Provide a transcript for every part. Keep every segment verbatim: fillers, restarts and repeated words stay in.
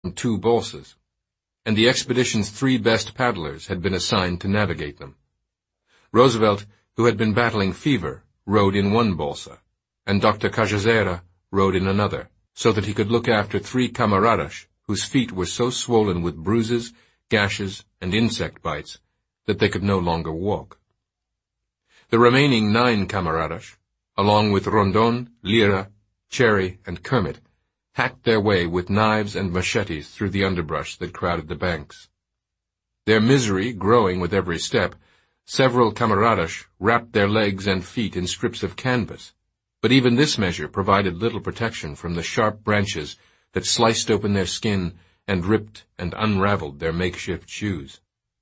two balsas, and the expedition's three best paddlers had been assigned to navigate them. Roosevelt, who had been battling fever, rowed in one balsa, and Doctor Cajazera rowed in another, so that he could look after three camaradas whose feet were so swollen with bruises, gashes, and insect bites that they could no longer walk. The remaining nine camaradas, along with Rondon, Lyra, Cherry, and Kermit, hacked their way with knives and machetes through the underbrush that crowded the banks. Their misery growing with every step, several camaradas wrapped their legs and feet in strips of canvas, but even this measure provided little protection from the sharp branches that sliced open their skin and ripped and unraveled their makeshift shoes.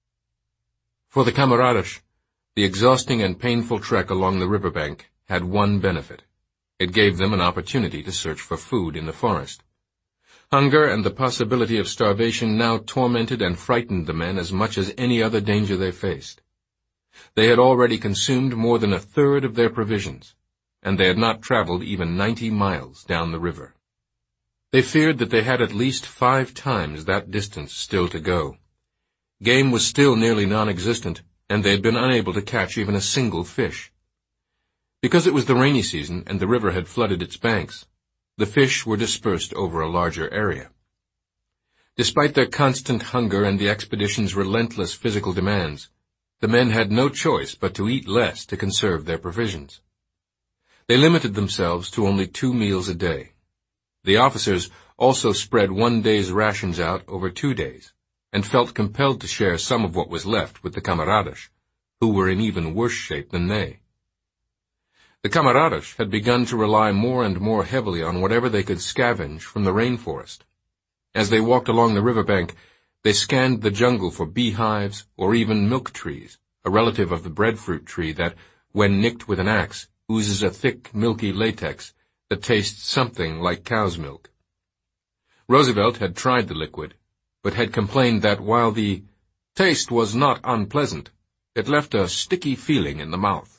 For the camaradas, the exhausting and painful trek along the riverbank had one benefit. It gave them an opportunity to search for food in the forest. Hunger and the possibility of starvation now tormented and frightened the men as much as any other danger they faced. They had already consumed more than a third of their provisions, and they had not traveled even ninety miles down the river. They feared that they had at least five times that distance still to go. Game was still nearly non-existent, and they had been unable to catch even a single fish. Because it was the rainy season and the river had flooded its banks, the fish were dispersed over a larger area. Despite their constant hunger and the expedition's relentless physical demands, the men had no choice but to eat less to conserve their provisions. They limited themselves to only two meals a day. The officers also spread one day's rations out over two days, and felt compelled to share some of what was left with the camaradas, who were in even worse shape than they. The camaradas had begun to rely more and more heavily on whatever they could scavenge from the rainforest. As they walked along the riverbank, they scanned the jungle for beehives or even milk trees, a relative of the breadfruit tree that, when nicked with an axe, oozes a thick, milky latex that tastes something like cow's milk. Roosevelt had tried the liquid, but had complained that while the taste was not unpleasant, it left a sticky feeling in the mouth.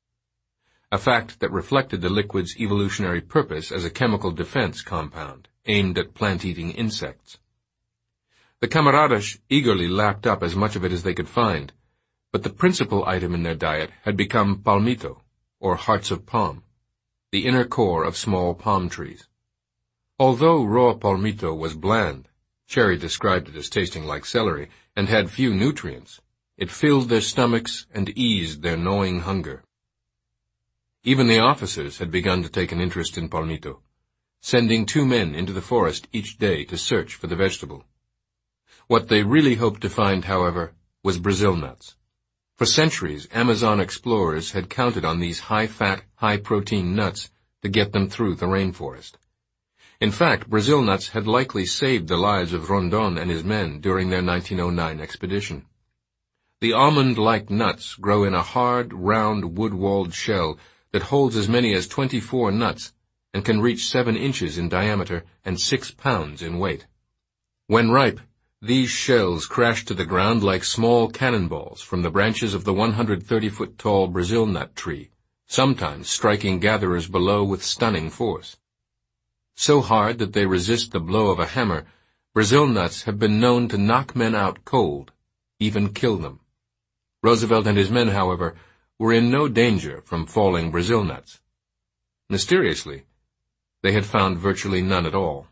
A fact that reflected the liquid's evolutionary purpose as a chemical defense compound aimed at plant-eating insects. The camaradas eagerly lapped up as much of it as they could find, but the principal item in their diet had become palmito, or hearts of palm, the inner core of small palm trees. Although raw palmito was bland, Cherry described it as tasting like celery, and had few nutrients, it filled their stomachs and eased their gnawing hunger. Even the officers had begun to take an interest in palmito, sending two men into the forest each day to search for the vegetable. What they really hoped to find, however, was Brazil nuts. For centuries, Amazon explorers had counted on these high-fat, high-protein nuts to get them through the rainforest. In fact, Brazil nuts had likely saved the lives of Rondon and his men during their nineteen oh nine expedition. The almond-like nuts grow in a hard, round, wood-walled shell that holds as many as twenty-four nuts and can reach seven inches in diameter and six pounds in weight. When ripe, these shells crash to the ground like small cannonballs from the branches of the one hundred thirty foot tall Brazil nut tree, sometimes striking gatherers below with stunning force. So hard that they resist the blow of a hammer, Brazil nuts have been known to knock men out cold, even kill them. Roosevelt and his men, however, were in no danger from falling Brazil nuts. Mysteriously, they had found virtually none at all.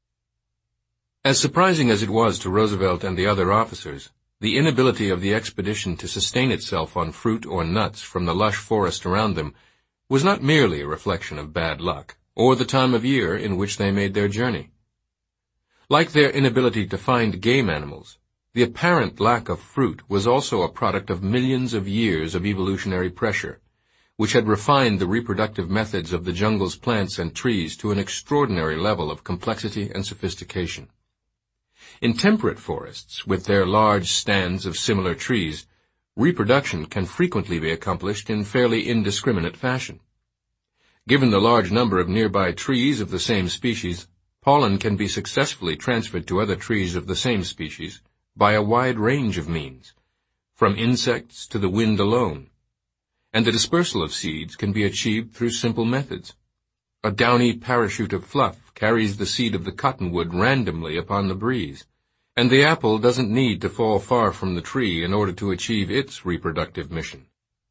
As surprising as it was to Roosevelt and the other officers, the inability of the expedition to sustain itself on fruit or nuts from the lush forest around them was not merely a reflection of bad luck, or the time of year in which they made their journey. Like their inability to find game animals, the apparent lack of fruit was also a product of millions of years of evolutionary pressure, which had refined the reproductive methods of the jungle's plants and trees to an extraordinary level of complexity and sophistication. In temperate forests, with their large stands of similar trees, reproduction can frequently be accomplished in fairly indiscriminate fashion. Given the large number of nearby trees of the same species, pollen can be successfully transferred to other trees of the same species by a wide range of means, from insects to the wind alone, and the dispersal of seeds can be achieved through simple methods. A downy parachute of fluff carries the seed of the cottonwood randomly upon the breeze, and the apple doesn't need to fall far from the tree in order to achieve its reproductive mission.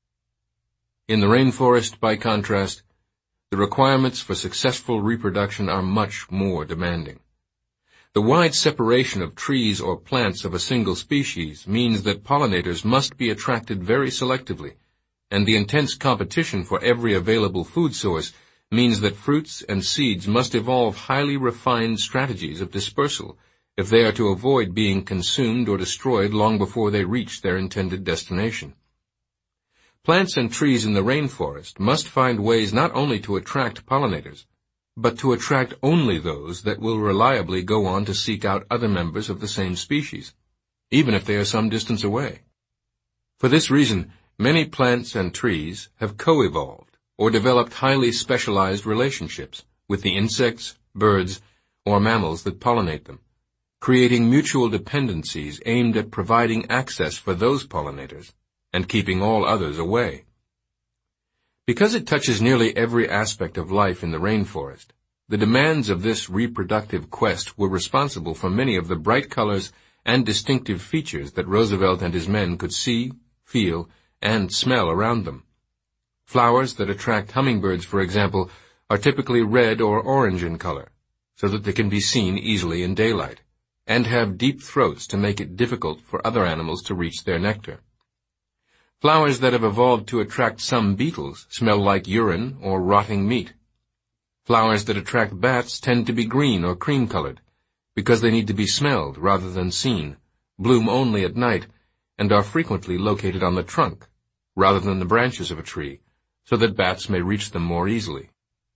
In the rainforest, by contrast, the requirements for successful reproduction are much more demanding. The wide separation of trees or plants of a single species means that pollinators must be attracted very selectively, and the intense competition for every available food source means that fruits and seeds must evolve highly refined strategies of dispersal if they are to avoid being consumed or destroyed long before they reach their intended destination. Plants and trees in the rainforest must find ways not only to attract pollinators, but to attract only those that will reliably go on to seek out other members of the same species, even if they are some distance away. For this reason, many plants and trees have co-evolved or developed highly specialized relationships with the insects, birds, or mammals that pollinate them, creating mutual dependencies aimed at providing access for those pollinators and keeping all others away. Because it touches nearly every aspect of life in the rainforest, the demands of this reproductive quest were responsible for many of the bright colors and distinctive features that Roosevelt and his men could see, feel, and smell around them. Flowers that attract hummingbirds, for example, are typically red or orange in color, so that they can be seen easily in daylight, and have deep throats to make it difficult for other animals to reach their nectar. Flowers that have evolved to attract some beetles smell like urine or rotting meat. Flowers that attract bats tend to be green or cream-colored, because they need to be smelled rather than seen, bloom only at night, and are frequently located on the trunk, rather than the branches of a tree, so that bats may reach them more easily.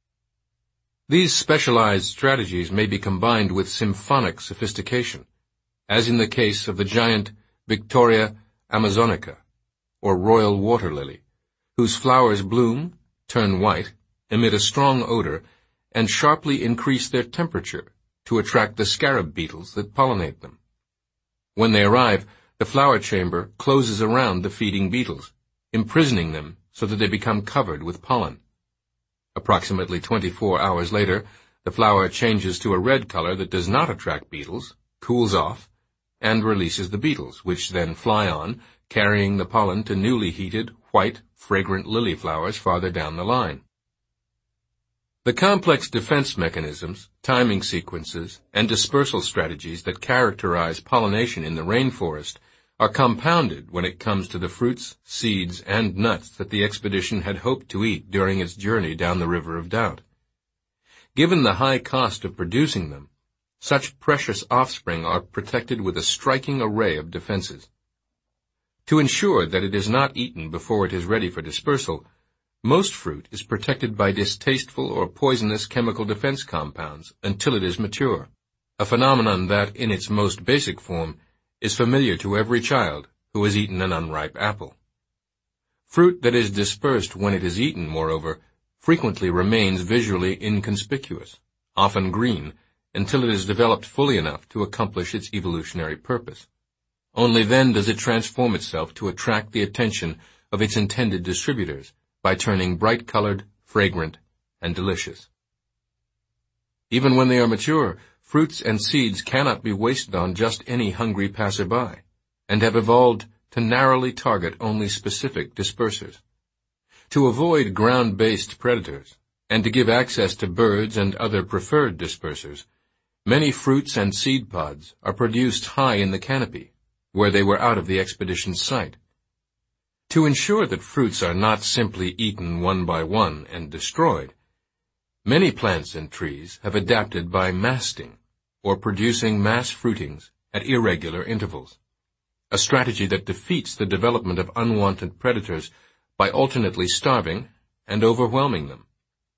These specialized strategies may be combined with symphonic sophistication, as in the case of the giant Victoria amazonica, or royal water lily, whose flowers bloom, turn white, emit a strong odor, and sharply increase their temperature to attract the scarab beetles that pollinate them. When they arrive, the flower chamber closes around the feeding beetles, imprisoning them so that they become covered with pollen. Approximately twenty-four hours later, the flower changes to a red color that does not attract beetles, cools off, and releases the beetles, which then fly on, carrying the pollen to newly heated, white, fragrant lily flowers farther down the line. The complex defense mechanisms, timing sequences, and dispersal strategies that characterize pollination in the rainforest are compounded when it comes to the fruits, seeds, and nuts that the expedition had hoped to eat during its journey down the River of Doubt. Given the high cost of producing them, such precious offspring are protected with a striking array of defenses. To ensure that it is not eaten before it is ready for dispersal, most fruit is protected by distasteful or poisonous chemical defense compounds until it is mature, a phenomenon that, in its most basic form, is familiar to every child who has eaten an unripe apple. Fruit that is dispersed when it is eaten, moreover, frequently remains visually inconspicuous, often green, until it is developed fully enough to accomplish its evolutionary purpose. Only then does it transform itself to attract the attention of its intended distributors by turning bright-colored, fragrant, and delicious. Even when they are mature, fruits and seeds cannot be wasted on just any hungry passerby, and have evolved to narrowly target only specific dispersers. To avoid ground-based predators, and to give access to birds and other preferred dispersers, many fruits and seed pods are produced high in the canopy, where they were out of the expedition's sight. To ensure that fruits are not simply eaten one by one and destroyed, many plants and trees have adapted by masting, or producing mass fruitings at irregular intervals, a strategy that defeats the development of unwanted predators by alternately starving and overwhelming them.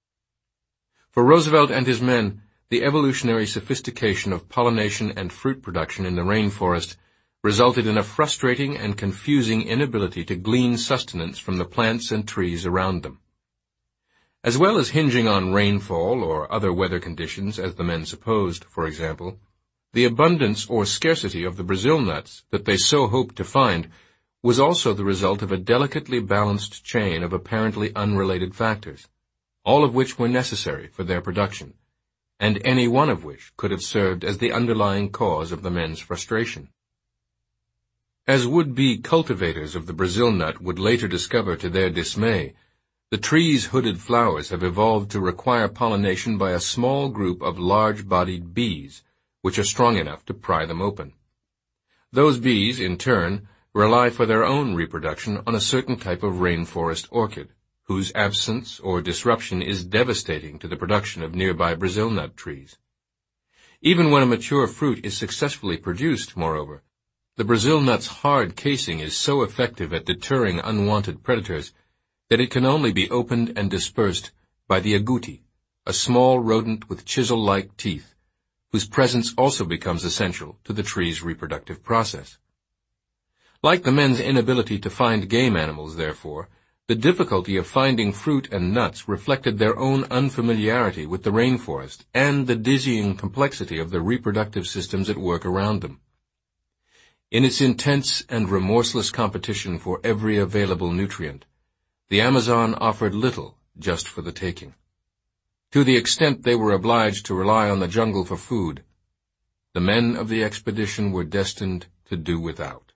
For Roosevelt and his men, the evolutionary sophistication of pollination and fruit production in the rainforest resulted in a frustrating and confusing inability to glean sustenance from the plants and trees around them. As well as hinging on rainfall or other weather conditions, as the men supposed, for example, the abundance or scarcity of the Brazil nuts that they so hoped to find was also the result of a delicately balanced chain of apparently unrelated factors, all of which were necessary for their production, and any one of which could have served as the underlying cause of the men's frustration. As would-be cultivators of the Brazil nut would later discover to their dismay, the tree's hooded flowers have evolved to require pollination by a small group of large-bodied bees, which are strong enough to pry them open. Those bees, in turn, rely for their own reproduction on a certain type of rainforest orchid, whose absence or disruption is devastating to the production of nearby Brazil nut trees. Even when a mature fruit is successfully produced, moreover, the Brazil nut's hard casing is so effective at deterring unwanted predators that it can only be opened and dispersed by the agouti, a small rodent with chisel-like teeth, whose presence also becomes essential to the tree's reproductive process. Like the men's inability to find game animals, therefore, the difficulty of finding fruit and nuts reflected their own unfamiliarity with the rainforest and the dizzying complexity of the reproductive systems at work around them. In its intense and remorseless competition for every available nutrient, the Amazon offered little just for the taking. To the extent they were obliged to rely on the jungle for food, the men of the expedition were destined to do without.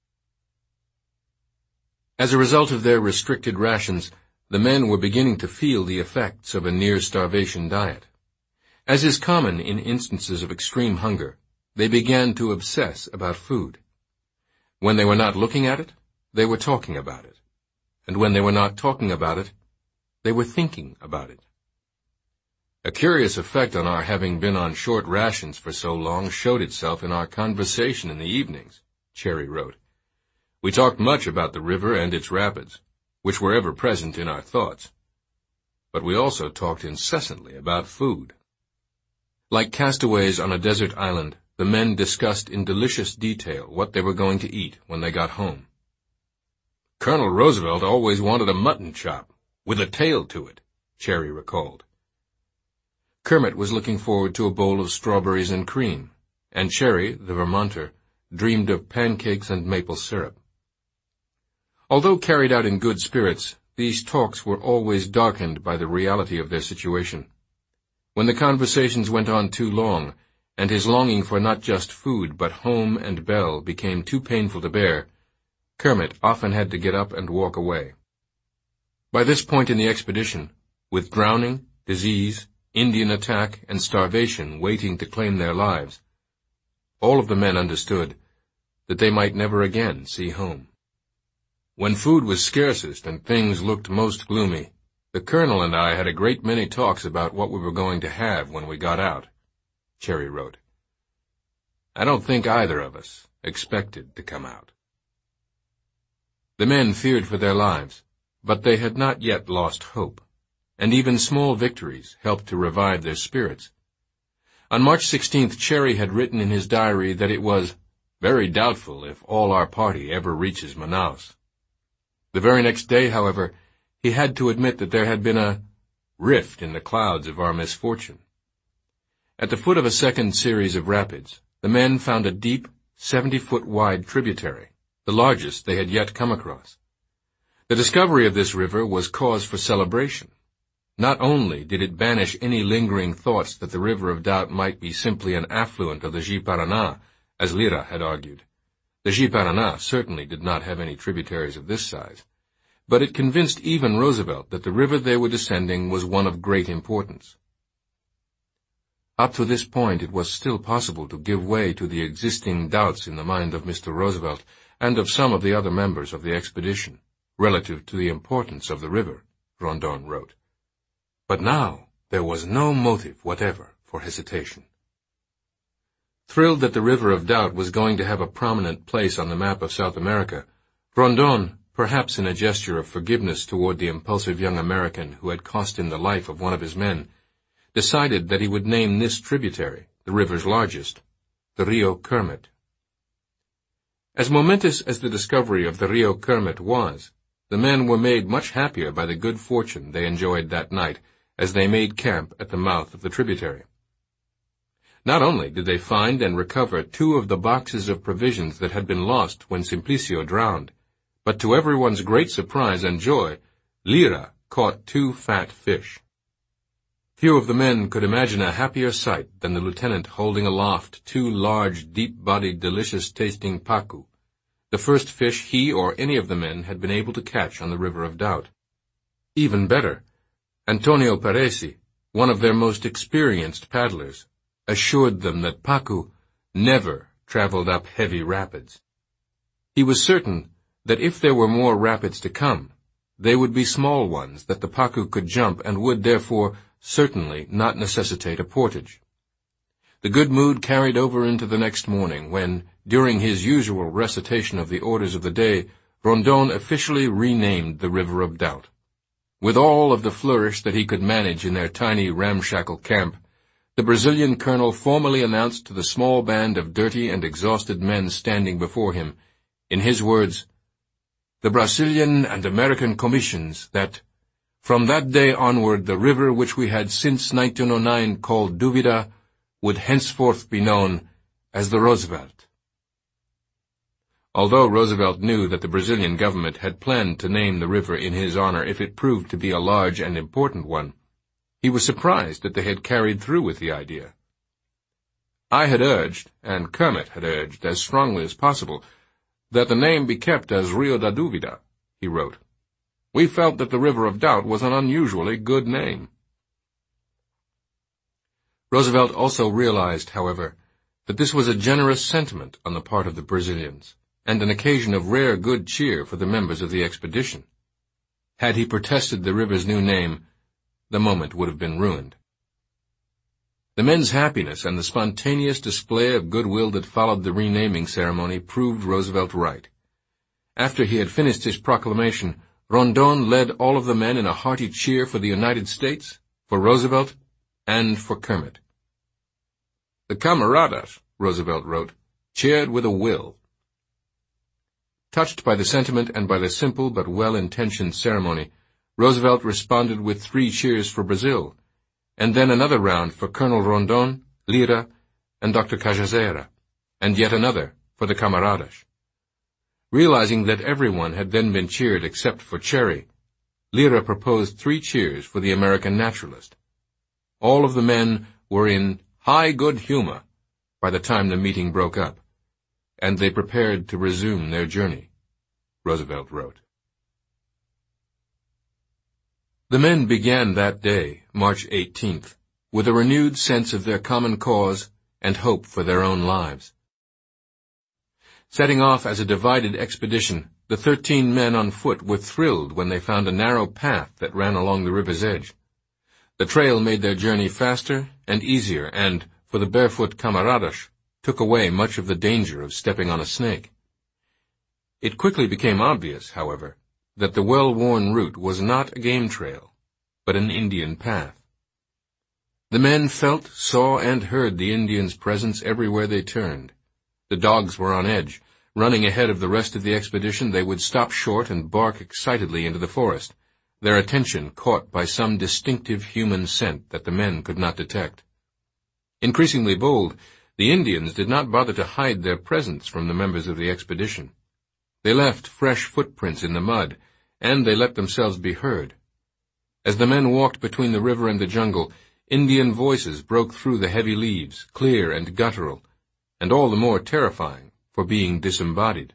As a result of their restricted rations, the men were beginning to feel the effects of a near-starvation diet. As is common in instances of extreme hunger, they began to obsess about food. When they were not looking at it, they were talking about it. And when they were not talking about it, they were thinking about it. A curious effect on our having been on short rations for so long showed itself in our conversation in the evenings, Cherry wrote. We talked much about the river and its rapids, which were ever present in our thoughts. But we also talked incessantly about food. Like castaways on a desert island, the men discussed in delicious detail what they were going to eat when they got home. Colonel Roosevelt always wanted a mutton chop, with a tail to it, Cherry recalled. Kermit was looking forward to a bowl of strawberries and cream, and Cherry, the Vermonter, dreamed of pancakes and maple syrup. Although carried out in good spirits, these talks were always darkened by the reality of their situation. When the conversations went on too long, and his longing for not just food but home and Belle became too painful to bear, Kermit often had to get up and walk away. By this point in the expedition, with drowning, disease, Indian attack, and starvation waiting to claim their lives, all of the men understood that they might never again see home. When food was scarcest and things looked most gloomy, the Colonel and I had a great many talks about what we were going to have when we got out, Cherry wrote. I don't think either of us expected to come out. The men feared for their lives, but they had not yet lost hope, and even small victories helped to revive their spirits. On March sixteenth, Cherry had written in his diary that it was very doubtful if all our party ever reaches Manaus. The very next day, however, he had to admit that there had been a rift in the clouds of our misfortune. At the foot of a second series of rapids, the men found a deep, seventy-foot wide tributary, the largest they had yet come across. The discovery of this river was cause for celebration. Not only did it banish any lingering thoughts that the River of Doubt might be simply an affluent of the Ji-Paraná, as Lyra had argued. The Ji-Paraná certainly did not have any tributaries of this size, but it convinced even Roosevelt that the river they were descending was one of great importance. Up to this point it was still possible to give way to the existing doubts in the mind of Mister Roosevelt and of some of the other members of the expedition, relative to the importance of the river, Rondon wrote. But now there was no motive whatever for hesitation. Thrilled that the River of Doubt was going to have a prominent place on the map of South America, Rondon, perhaps in a gesture of forgiveness toward the impulsive young American who had cost him the life of one of his men, decided that he would name this tributary, the river's largest, the Rio Kermit. As momentous as the discovery of the Rio Kermit was, the men were made much happier by the good fortune they enjoyed that night as they made camp at the mouth of the tributary. Not only did they find and recover two of the boxes of provisions that had been lost when Simplicio drowned, but to everyone's great surprise and joy, Lyra caught two fat fish. Few of the men could imagine a happier sight than the lieutenant holding aloft two large, deep-bodied, delicious-tasting pacu, the first fish he or any of the men had been able to catch on the River of Doubt. Even better, Antonio Paresi, one of their most experienced paddlers, assured them that pacu never traveled up heavy rapids. He was certain that if there were more rapids to come, they would be small ones that the pacu could jump and would, therefore, certainly not necessitate a portage. The good mood carried over into the next morning when, during his usual recitation of the orders of the day, Rondon officially renamed the River of Doubt. With all of the flourish that he could manage in their tiny ramshackle camp, the Brazilian colonel formally announced to the small band of dirty and exhausted men standing before him, in his words, "The Brazilian and American commissions that, from that day onward, the river which we had since nineteen oh nine called Duvida would henceforth be known as the Roosevelt." Although Roosevelt knew that the Brazilian government had planned to name the river in his honor if it proved to be a large and important one, he was surprised that they had carried through with the idea. "I had urged, and Kermit had urged as strongly as possible, that the name be kept as Rio da Duvida," he wrote. "We felt that the River of Doubt was an unusually good name." Roosevelt also realized, however, that this was a generous sentiment on the part of the Brazilians, and an occasion of rare good cheer for the members of the expedition. Had he protested the river's new name, the moment would have been ruined. The men's happiness and the spontaneous display of goodwill that followed the renaming ceremony proved Roosevelt right. After he had finished his proclamation, Rondon led all of the men in a hearty cheer for the United States, for Roosevelt, and for Kermit. "The camaradas," Roosevelt wrote, "cheered with a will." Touched by the sentiment and by the simple but well-intentioned ceremony, Roosevelt responded with three cheers for Brazil, and then another round for Colonel Rondon, Lyra, and Doctor Cajazera, and yet another for the camaradas. Realizing that everyone had then been cheered except for Cherry, Lyra proposed three cheers for the American naturalist. All of the men were in high good humor by the time the meeting broke up, and they prepared to resume their journey, Roosevelt wrote. The men began that day, March eighteenth, with a renewed sense of their common cause and hope for their own lives. Setting off as a divided expedition, the thirteen men on foot were thrilled when they found a narrow path that ran along the river's edge. The trail made their journey faster and easier and, for the barefoot camaradas, took away much of the danger of stepping on a snake. It quickly became obvious, however, that the well-worn route was not a game trail, but an Indian path. The men felt, saw, and heard the Indians' presence everywhere they turned. The dogs were on edge. Running ahead of the rest of the expedition, they would stop short and bark excitedly into the forest, their attention caught by some distinctive human scent that the men could not detect. Increasingly bold, the Indians did not bother to hide their presence from the members of the expedition. They left fresh footprints in the mud, and they let themselves be heard. As the men walked between the river and the jungle, Indian voices broke through the heavy leaves, clear and guttural, and all the more terrifying for being disembodied.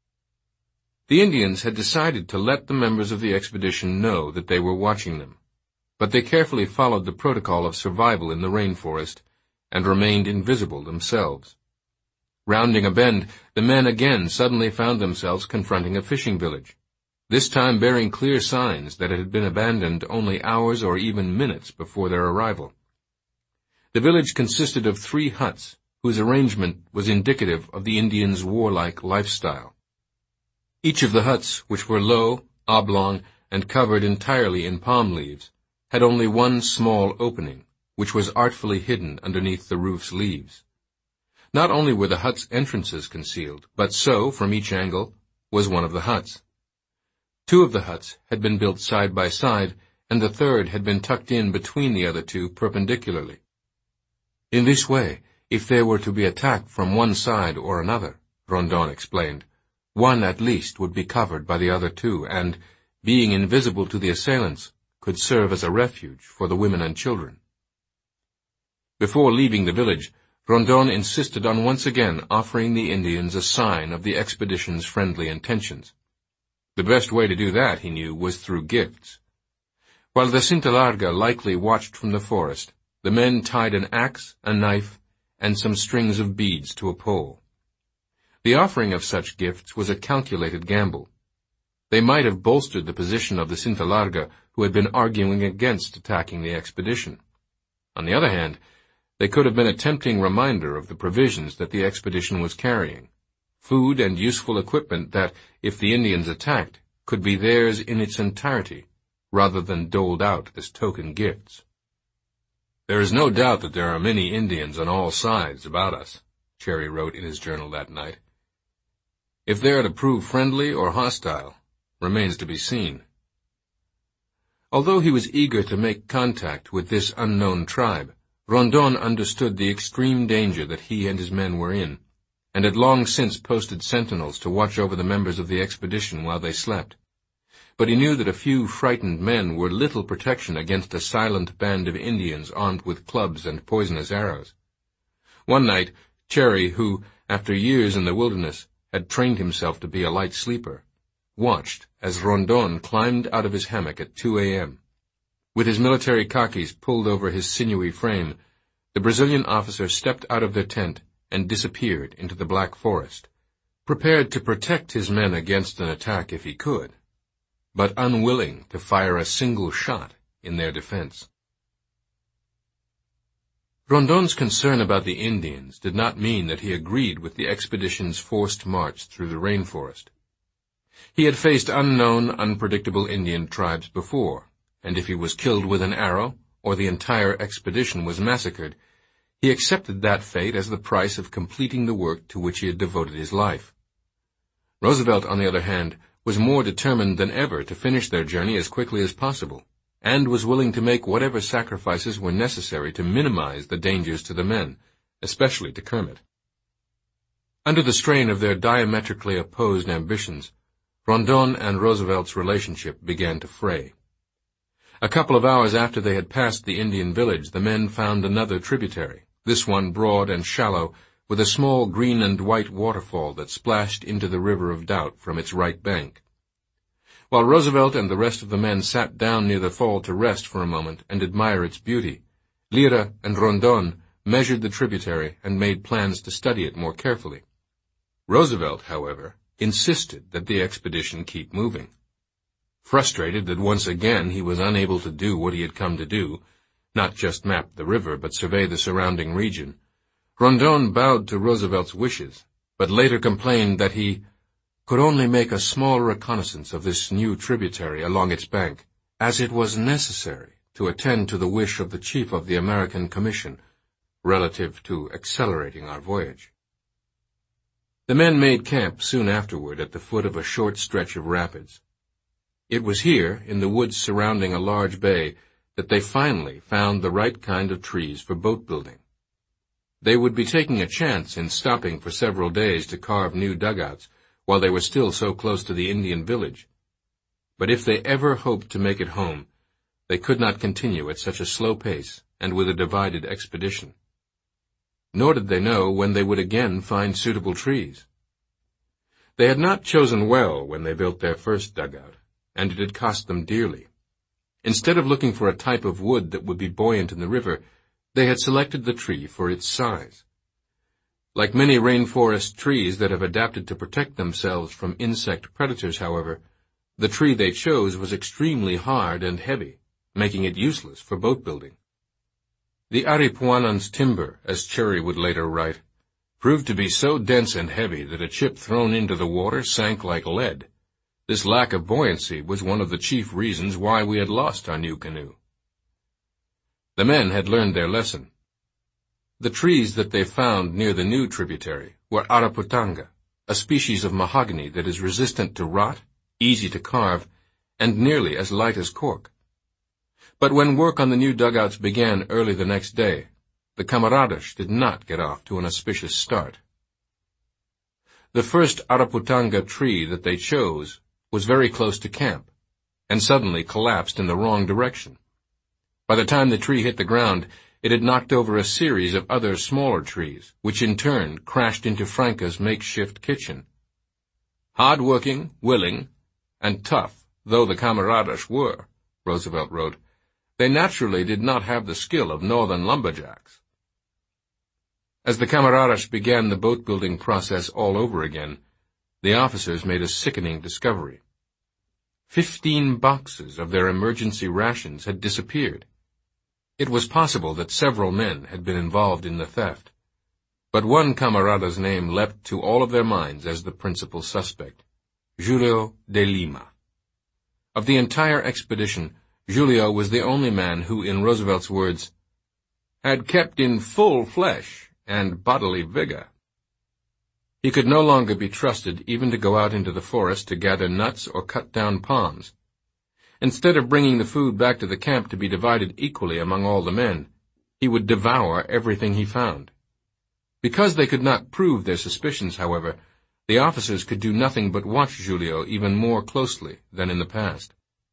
The Indians had decided to let the members of the expedition know that they were watching them, but they carefully followed the protocol of survival in the rainforest and remained invisible themselves. Rounding a bend, the men again suddenly found themselves confronting a fishing village, this time bearing clear signs that it had been abandoned only hours or even minutes before their arrival. The village consisted of three huts, whose arrangement was indicative of the Indians' warlike lifestyle. Each of the huts, which were low, oblong, and covered entirely in palm leaves, had only one small opening, which was artfully hidden underneath the roof's leaves. Not only were the huts' entrances concealed, but so, from each angle, was one of the huts. Two of the huts had been built side by side, and the third had been tucked in between the other two perpendicularly. In this way, if they were to be attacked from one side or another, Rondon explained, one at least would be covered by the other two, and, being invisible to the assailants, could serve as a refuge for the women and children. Before leaving the village, Rondon insisted on once again offering the Indians a sign of the expedition's friendly intentions. The best way to do that, he knew, was through gifts. While the Cinta Larga likely watched from the forest, the men tied an axe, a knife, and some strings of beads to a pole. The offering of such gifts was a calculated gamble. They might have bolstered the position of the Cinta Larga, who had been arguing against attacking the expedition. On the other hand, they could have been a tempting reminder of the provisions that the expedition was carrying, food and useful equipment that, if the Indians attacked, could be theirs in its entirety, rather than doled out as token gifts. "There is no doubt that there are many Indians on all sides about us," Cherry wrote in his journal that night. "If they are to prove friendly or hostile, remains to be seen." Although he was eager to make contact with this unknown tribe, Rondon understood the extreme danger that he and his men were in, and had long since posted sentinels to watch over the members of the expedition while they slept. But he knew that a few frightened men were little protection against a silent band of Indians armed with clubs and poisonous arrows. One night, Cherry, who, after years in the wilderness, had trained himself to be a light sleeper, watched as Rondon climbed out of his hammock at two a.m. With his military khakis pulled over his sinewy frame, the Brazilian officer stepped out of their tent and disappeared into the black forest, prepared to protect his men against an attack if he could, but unwilling to fire a single shot in their defense. Rondon's concern about the Indians did not mean that he agreed with the expedition's forced march through the rainforest. He had faced unknown, unpredictable Indian tribes before, and if he was killed with an arrow, or the entire expedition was massacred, he accepted that fate as the price of completing the work to which he had devoted his life. Roosevelt, on the other hand, was more determined than ever to finish their journey as quickly as possible, and was willing to make whatever sacrifices were necessary to minimize the dangers to the men, especially to Kermit. Under the strain of their diametrically opposed ambitions, Rondon and Roosevelt's relationship began to fray. A couple of hours after they had passed the Indian village, the men found another tributary, this one broad and shallow, with a small green and white waterfall that splashed into the River of Doubt from its right bank. While Roosevelt and the rest of the men sat down near the fall to rest for a moment and admire its beauty, Lyra and Rondon measured the tributary and made plans to study it more carefully. Roosevelt, however, insisted that the expedition keep moving. Frustrated that once again he was unable to do what he had come to do, not just map the river but survey the surrounding region, Rondon bowed to Roosevelt's wishes, but later complained that he could only make a small reconnaissance of this new tributary along its bank, as it was necessary to attend to the wish of the chief of the American Commission relative to accelerating our voyage. The men made camp soon afterward at the foot of a short stretch of rapids. It was here, in the woods surrounding a large bay, that they finally found the right kind of trees for boat building. They would be taking a chance in stopping for several days to carve new dugouts while they were still so close to the Indian village. But if they ever hoped to make it home, they could not continue at such a slow pace and with a divided expedition. Nor did they know when they would again find suitable trees. They had not chosen well when they built their first dugout, and it had cost them dearly. Instead of looking for a type of wood that would be buoyant in the river, they had selected the tree for its size. Like many rainforest trees that have adapted to protect themselves from insect predators, however, the tree they chose was extremely hard and heavy, making it useless for boat building. The Aripuanan's timber, as Cherry would later write, proved to be so dense and heavy that a chip thrown into the water sank like lead. This lack of buoyancy was one of the chief reasons why we had lost our new canoe. The men had learned their lesson. The trees that they found near the new tributary were araputanga, a species of mahogany that is resistant to rot, easy to carve, and nearly as light as cork. But when work on the new dugouts began early the next day, the camaradas did not get off to an auspicious start. The first araputanga tree that they chose was very close to camp, and suddenly collapsed in the wrong direction. By the time the tree hit the ground, it had knocked over a series of other smaller trees, which in turn crashed into Franca's makeshift kitchen. Hard-working, willing, and tough though the camaradas were, Roosevelt wrote, they naturally did not have the skill of northern lumberjacks. As the camaradas began the boat-building process all over again, the officers made a sickening discovery. Fifteen boxes of their emergency rations had disappeared. It was possible that several men had been involved in the theft, but one camarada's name leapt to all of their minds as the principal suspect, Julio de Lima. Of the entire expedition, Julio was the only man who, in Roosevelt's words, had kept in full flesh and bodily vigor. He could no longer be trusted even to go out into the forest to gather nuts or cut down palms. Instead of bringing the food back to the camp to be divided equally among all the men, he would devour everything he found. Because they could not prove their suspicions, however, the officers could do nothing but watch Julio even more closely than in the past.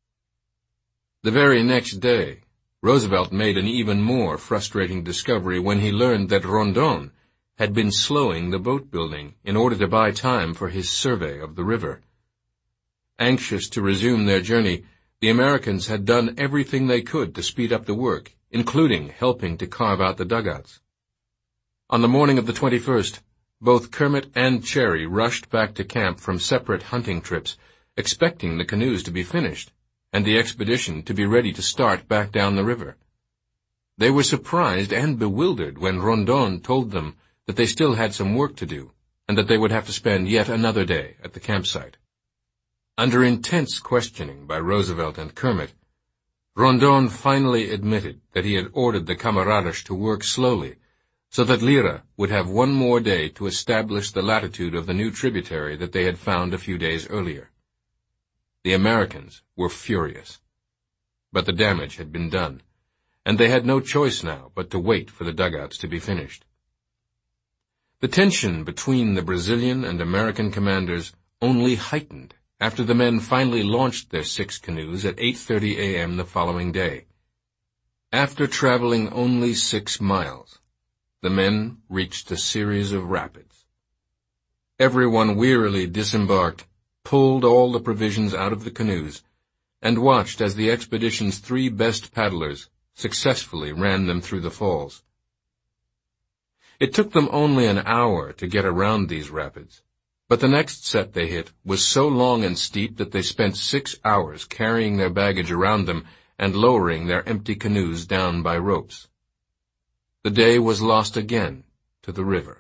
The very next day, Roosevelt made an even more frustrating discovery when he learned that Rondon had been slowing the boat building in order to buy time for his survey of the river. Anxious to resume their journey, the Americans had done everything they could to speed up the work, including helping to carve out the dugouts. On the morning of the twenty-first, both Kermit and Cherry rushed back to camp from separate hunting trips, expecting the canoes to be finished, and the expedition to be ready to start back down the river. They were surprised and bewildered when Rondon told them that they still had some work to do, and that they would have to spend yet another day at the campsite. Under intense questioning by Roosevelt and Kermit, Rondon finally admitted that he had ordered the camaradas to work slowly, so that Lyra would have one more day to establish the latitude of the new tributary that they had found a few days earlier. The Americans were furious. But the damage had been done, and they had no choice now but to wait for the dugouts to be finished. The tension between the Brazilian and American commanders only heightened after the men finally launched their six canoes at eight thirty a m the following day. After traveling only six miles, the men reached a series of rapids. Everyone wearily disembarked, pulled all the provisions out of the canoes, and watched as the expedition's three best paddlers successfully ran them through the falls. It took them only an hour to get around these rapids, but the next set they hit was so long and steep that they spent six hours carrying their baggage around them and lowering their empty canoes down by ropes. The day was lost again to the river.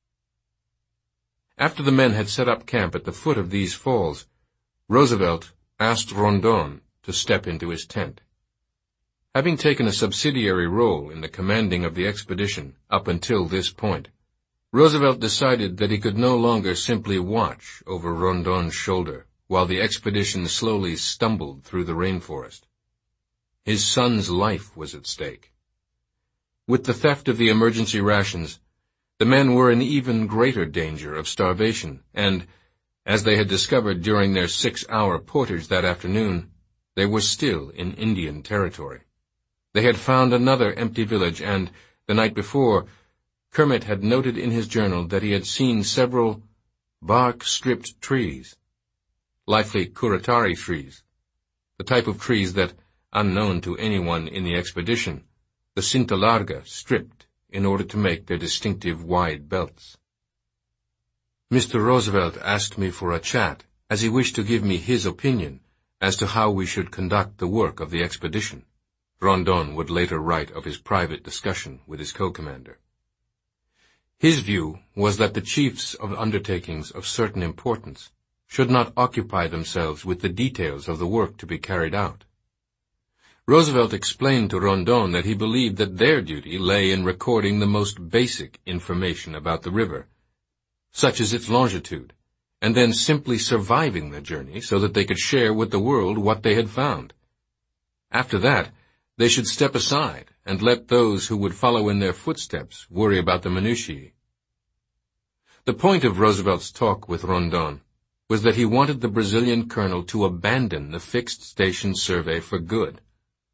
After the men had set up camp at the foot of these falls, Roosevelt asked Rondon to step into his tent. Having taken a subsidiary role in the commanding of the expedition up until this point, Roosevelt decided that he could no longer simply watch over Rondon's shoulder while the expedition slowly stumbled through the rainforest. His son's life was at stake. With the theft of the emergency rations, the men were in even greater danger of starvation, and, as they had discovered during their six-hour portage that afternoon, they were still in Indian territory. They had found another empty village, and, the night before, Kermit had noted in his journal that he had seen several bark-stripped trees, likely Kuratari trees, the type of trees that, unknown to anyone in the expedition, the Cinta Larga stripped in order to make their distinctive wide belts. Mister Roosevelt asked me for a chat, as he wished to give me his opinion as to how we should conduct the work of the expedition. Rondon would later write of his private discussion with his co-commander. His view was that the chiefs of undertakings of certain importance should not occupy themselves with the details of the work to be carried out. Roosevelt explained to Rondon that he believed that their duty lay in recording the most basic information about the river, such as its longitude, and then simply surviving the journey so that they could share with the world what they had found. After that, they should step aside and let those who would follow in their footsteps worry about the minutiae. The point of Roosevelt's talk with Rondon was that he wanted the Brazilian colonel to abandon the fixed station survey for good.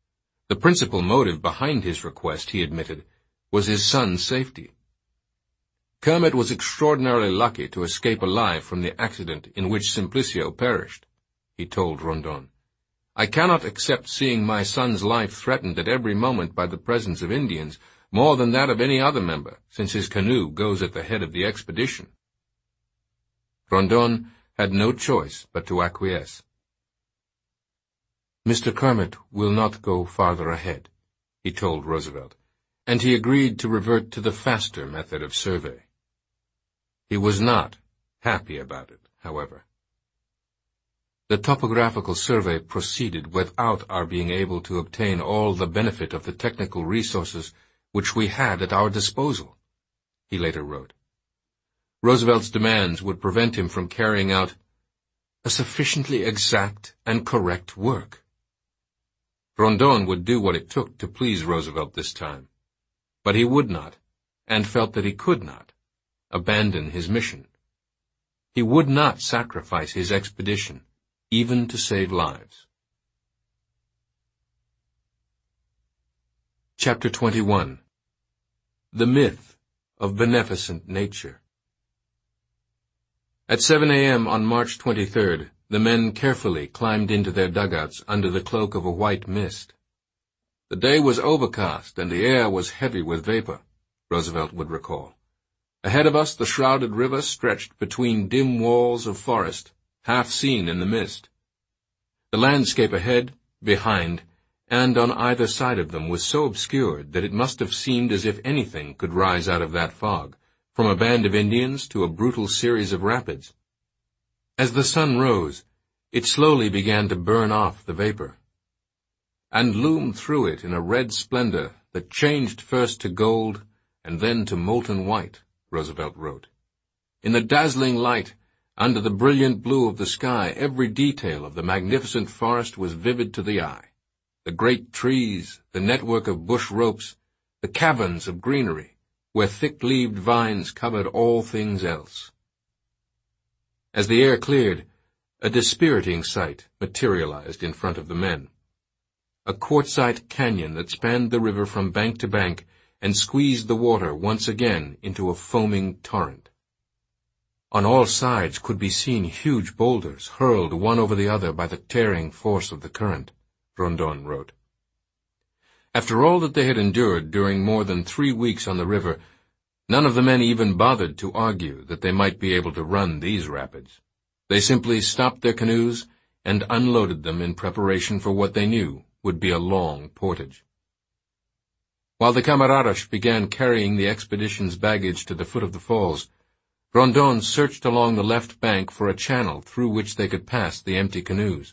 The principal motive behind his request, he admitted, was his son's safety. Kermit was extraordinarily lucky to escape alive from the accident in which Simplicio perished, he told Rondon. I cannot accept seeing my son's life threatened at every moment by the presence of Indians, more than that of any other member, since his canoe goes at the head of the expedition. Rondon had no choice but to acquiesce. Mister Kermit will not go farther ahead, he told Roosevelt, and he agreed to revert to the faster method of survey. He was not happy about it, however. The topographical survey proceeded without our being able to obtain all the benefit of the technical resources which we had at our disposal, he later wrote. Roosevelt's demands would prevent him from carrying out a sufficiently exact and correct work. Rondon would do what it took to please Roosevelt this time, but he would not, and felt that he could not, abandon his mission. He would not sacrifice his expedition, even to save lives. Chapter twenty-one. The Myth of Beneficent Nature. At seven a m on March twenty-third, the men carefully climbed into their dugouts under the cloak of a white mist. The day was overcast and the air was heavy with vapor, Roosevelt would recall. Ahead of us the shrouded river stretched between dim walls of forest, half seen in the mist. The landscape ahead, behind, and on either side of them was so obscured that it must have seemed as if anything could rise out of that fog, from a band of Indians to a brutal series of rapids. As the sun rose, it slowly began to burn off the vapor, and loomed through it in a red splendor that changed first to gold and then to molten white, Roosevelt wrote. In the dazzling light, under the brilliant blue of the sky, every detail of the magnificent forest was vivid to the eye. The great trees, the network of bush ropes, the caverns of greenery, where thick-leaved vines covered all things else. As the air cleared, a dispiriting sight materialized in front of the men. A quartzite canyon that spanned the river from bank to bank and squeezed the water once again into a foaming torrent. On all sides could be seen huge boulders hurled one over the other by the tearing force of the current, Rondon wrote. After all that they had endured during more than three weeks on the river, none of the men even bothered to argue that they might be able to run these rapids. They simply stopped their canoes and unloaded them in preparation for what they knew would be a long portage. While the Camaradas began carrying the expedition's baggage to the foot of the falls, Rondon searched along the left bank for a channel through which they could pass the empty canoes.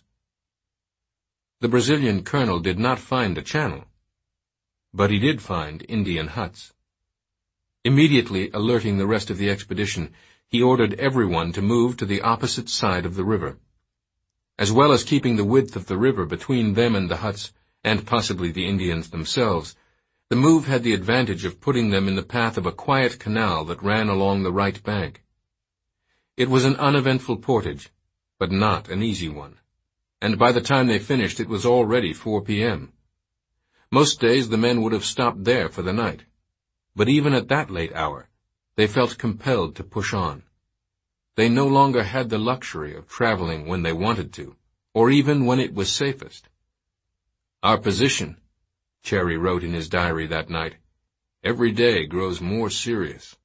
The Brazilian colonel did not find a channel, but he did find Indian huts. Immediately alerting the rest of the expedition, he ordered everyone to move to the opposite side of the river. As well as keeping the width of the river between them and the huts, and possibly the Indians themselves, the move had the advantage of putting them in the path of a quiet canal that ran along the right bank. It was an uneventful portage, but not an easy one, and by the time they finished it was already four p m Most days the men would have stopped there for the night, but even at that late hour, they felt compelled to push on. They no longer had the luxury of traveling when they wanted to, or even when it was safest. Our position, Cherry wrote in his diary that night, every day grows more serious.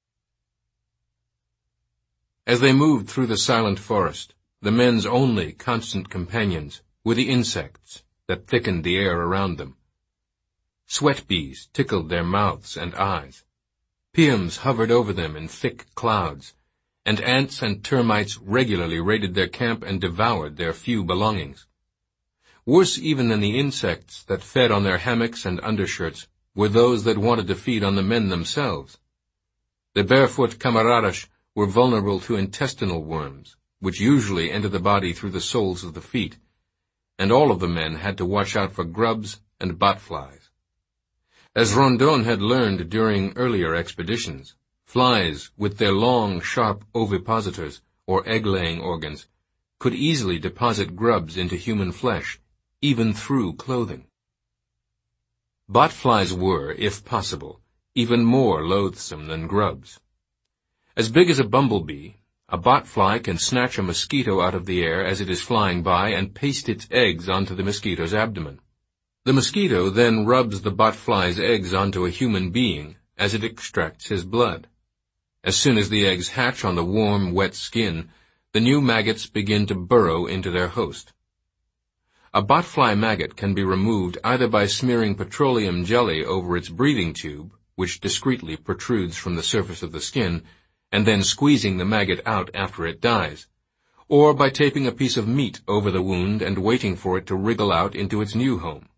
As they moved through the silent forest, the men's only constant companions were the insects that thickened the air around them. Sweat bees tickled their mouths and eyes. Piums hovered over them in thick clouds, and ants and termites regularly raided their camp and devoured their few belongings. Worse even than the insects that fed on their hammocks and undershirts were those that wanted to feed on the men themselves. The barefoot Camaradas were vulnerable to intestinal worms, which usually enter the body through the soles of the feet, and all of the men had to watch out for grubs and botflies. As Rondon had learned during earlier expeditions, flies, with their long, sharp ovipositors, or egg-laying organs, could easily deposit grubs into human flesh, even through clothing. Botflies were, if possible, even more loathsome than grubs. As big as a bumblebee, a botfly can snatch a mosquito out of the air as it is flying by and paste its eggs onto the mosquito's abdomen. The mosquito then rubs the botfly's eggs onto a human being as it extracts his blood. As soon as the eggs hatch on the warm, wet skin, the new maggots begin to burrow into their host. A botfly maggot can be removed either by smearing petroleum jelly over its breathing tube, which discreetly protrudes from the surface of the skin, and then squeezing the maggot out after it dies, or by taping a piece of meat over the wound and waiting for it to wriggle out into its new home.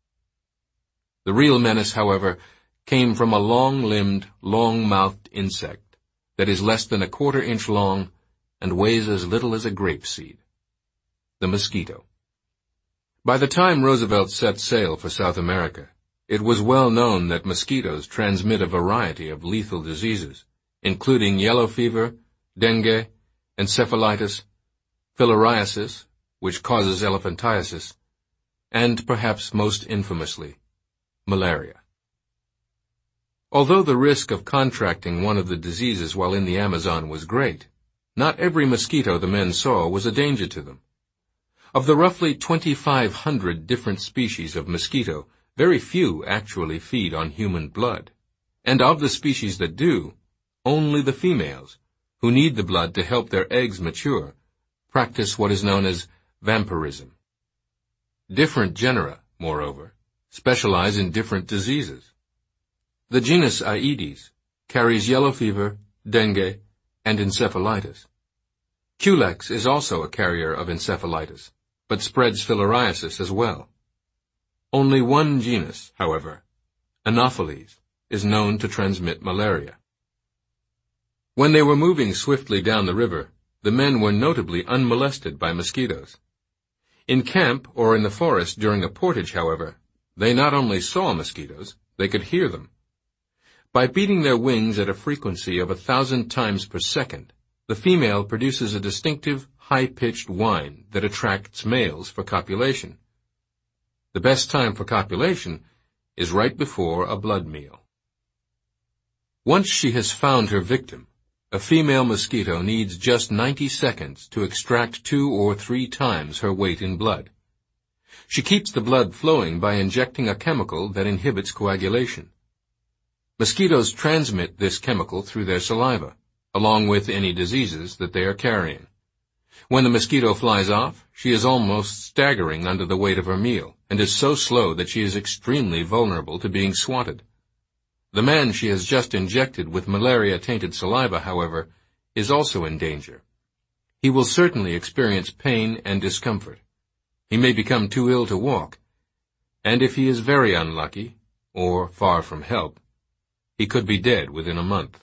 The real menace, however, came from a long-limbed, long-mouthed insect that is less than a quarter inch long and weighs as little as a grapeseed. The mosquito. By the time Roosevelt set sail for South America, it was well known that mosquitoes transmit a variety of lethal diseases, including yellow fever, dengue, encephalitis, filariasis, which causes elephantiasis, and perhaps most infamously, malaria. Although the risk of contracting one of the diseases while in the Amazon was great, not every mosquito the men saw was a danger to them. Of the roughly twenty-five hundred different species of mosquito, very few actually feed on human blood. And of the species that do, only the females, who need the blood to help their eggs mature, practice what is known as vampirism. Different genera, moreover, specialize in different diseases. The genus Aedes carries yellow fever, dengue, and encephalitis. Culex is also a carrier of encephalitis, but spreads filariasis as well. Only one genus, however, Anopheles, is known to transmit malaria. When they were moving swiftly down the river, the men were notably unmolested by mosquitoes. In camp or in the forest during a portage, however, they not only saw mosquitoes, they could hear them. By beating their wings at a frequency of a thousand times per second, the female produces a distinctive, high-pitched whine that attracts males for copulation. The best time for copulation is right before a blood meal. Once she has found her victim, a female mosquito needs just ninety seconds to extract two or three times her weight in blood. She keeps the blood flowing by injecting a chemical that inhibits coagulation. Mosquitoes transmit this chemical through their saliva, along with any diseases that they are carrying. When the mosquito flies off, she is almost staggering under the weight of her meal, and is so slow that she is extremely vulnerable to being swatted. The man she has just injected with malaria-tainted saliva, however, is also in danger. He will certainly experience pain and discomfort. He may become too ill to walk, and if he is very unlucky, or far from help, he could be dead within a month.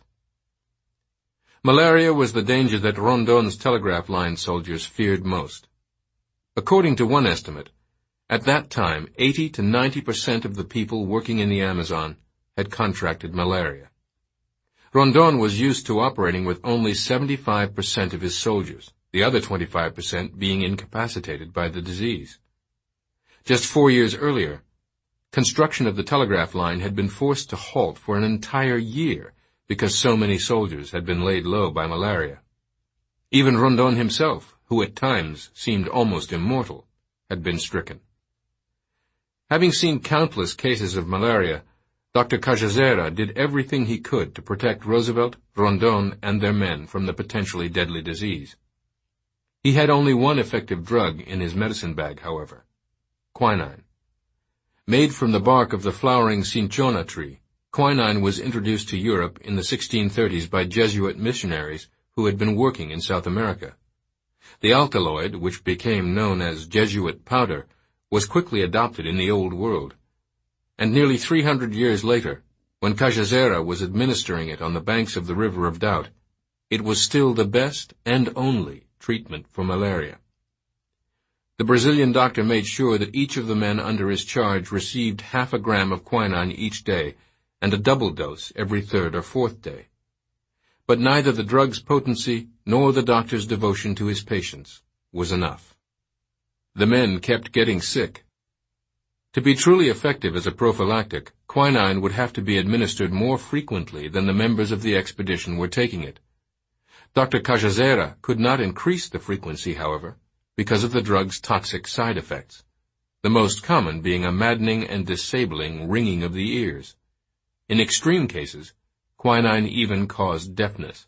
Malaria was the danger that Rondon's telegraph line soldiers feared most. According to one estimate, at that time eighty to ninety percent of the people working in the Amazon had contracted malaria. Rondon was used to operating with only seventy-five percent of his soldiers, the other twenty-five percent being incapacitated by the disease. Just four years earlier, construction of the telegraph line had been forced to halt for an entire year because so many soldiers had been laid low by malaria. Even Rondon himself, who at times seemed almost immortal, had been stricken. Having seen countless cases of malaria, Doctor Cajazera did everything he could to protect Roosevelt, Rondon, and their men from the potentially deadly disease. He had only one effective drug in his medicine bag, however, quinine. Made from the bark of the flowering cinchona tree, quinine was introduced to Europe in the sixteen thirties by Jesuit missionaries who had been working in South America. The alkaloid, which became known as Jesuit powder, was quickly adopted in the Old World. And nearly three hundred years later, when Cajazera was administering it on the banks of the River of Doubt, it was still the best and only treatment for malaria. The Brazilian doctor made sure that each of the men under his charge received half a gram of quinine each day and a double dose every third or fourth day. But neither the drug's potency nor the doctor's devotion to his patients was enough. The men kept getting sick. To be truly effective as a prophylactic, quinine would have to be administered more frequently than the members of the expedition were taking it. Doctor Cajazera could not increase the frequency, however, because of the drug's toxic side effects, the most common being a maddening and disabling ringing of the ears. In extreme cases, quinine even caused deafness.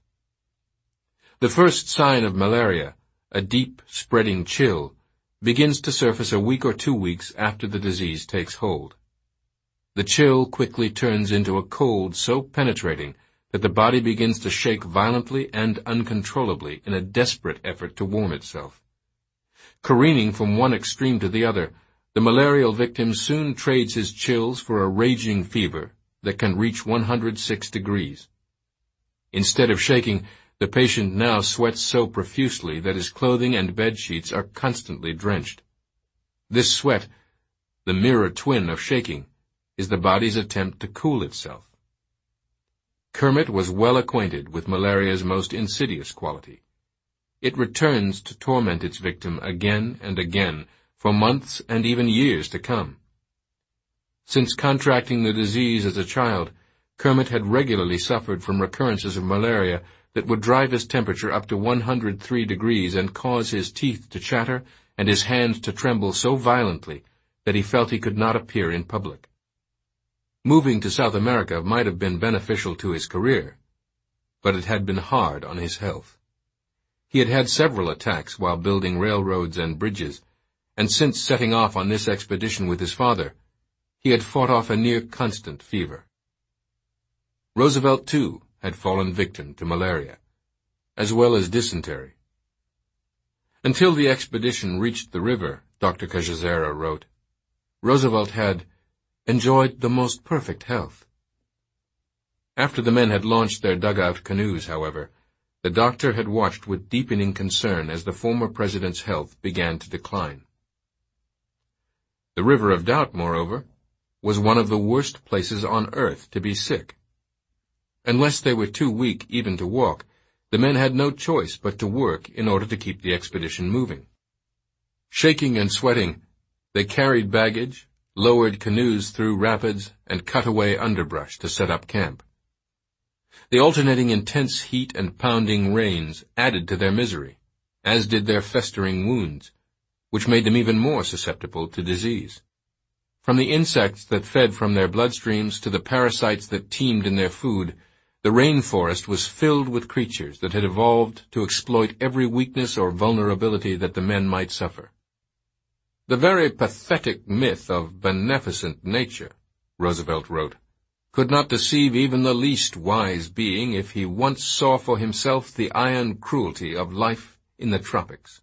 The first sign of malaria, a deep, spreading chill, begins to surface a week or two weeks after the disease takes hold. The chill quickly turns into a cold so penetrating that the body begins to shake violently and uncontrollably in a desperate effort to warm itself. Careening from one extreme to the other, the malarial victim soon trades his chills for a raging fever that can reach one hundred six degrees. Instead of shaking, the patient now sweats so profusely that his clothing and bed sheets are constantly drenched. This sweat, the mirror twin of shaking, is the body's attempt to cool itself. Kermit was well acquainted with malaria's most insidious quality. It returns to torment its victim again and again for months and even years to come. Since contracting the disease as a child, Kermit had regularly suffered from recurrences of malaria that would drive his temperature up to one hundred three degrees and cause his teeth to chatter and his hands to tremble so violently that he felt he could not appear in public. Moving to South America might have been beneficial to his career, but it had been hard on his health. He had had several attacks while building railroads and bridges, and since setting off on this expedition with his father, he had fought off a near-constant fever. Roosevelt, too, had fallen victim to malaria, as well as dysentery. Until the expedition reached the river, Doctor Cajazera wrote, Roosevelt had enjoyed the most perfect health. After the men had launched their dugout canoes, however, the doctor had watched with deepening concern as the former president's health began to decline. The River of Doubt, moreover, was one of the worst places on earth to be sick. Unless they were too weak even to walk, the men had no choice but to work in order to keep the expedition moving. Shaking and sweating, they carried baggage, lowered canoes through rapids, and cut away underbrush to set up camp. The alternating intense heat and pounding rains added to their misery, as did their festering wounds, which made them even more susceptible to disease. From the insects that fed from their bloodstreams to the parasites that teemed in their food, the rainforest was filled with creatures that had evolved to exploit every weakness or vulnerability that the men might suffer. The very pathetic myth of beneficent nature, Roosevelt wrote, could not deceive even the least wise being if he once saw for himself the iron cruelty of life in the tropics.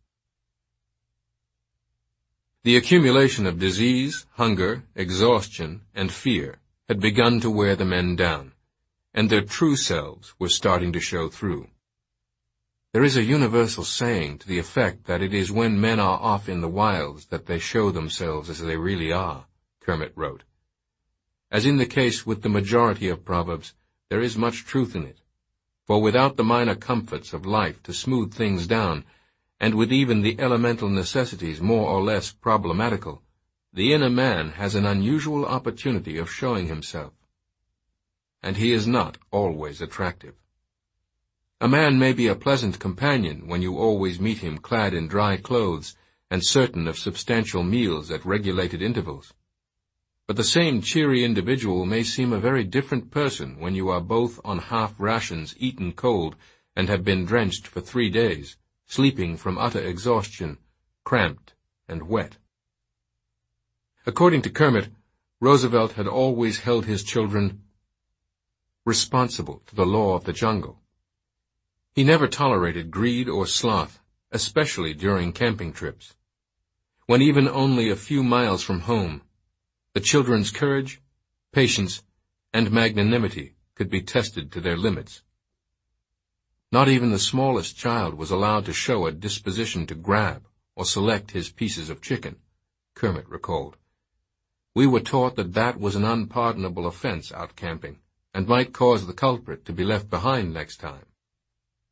The accumulation of disease, hunger, exhaustion, and fear had begun to wear the men down, and their true selves were starting to show through. There is a universal saying to the effect that it is when men are off in the wilds that they show themselves as they really are, Kermit wrote. As in the case with the majority of proverbs, there is much truth in it, for without the minor comforts of life to smooth things down, and with even the elemental necessities more or less problematical, the inner man has an unusual opportunity of showing himself. And he is not always attractive. A man may be a pleasant companion when you always meet him clad in dry clothes and certain of substantial meals at regulated intervals. But the same cheery individual may seem a very different person when you are both on half rations eaten cold and have been drenched for three days, sleeping from utter exhaustion, cramped and wet. According to Kermit, Roosevelt had always held his children responsible to the law of the jungle. He never tolerated greed or sloth, especially during camping trips. When even only a few miles from home, the children's courage, patience, and magnanimity could be tested to their limits. Not even the smallest child was allowed to show a disposition to grab or select his pieces of chicken, Kermit recalled. We were taught that that was an unpardonable offense out camping, and might cause the culprit to be left behind next time.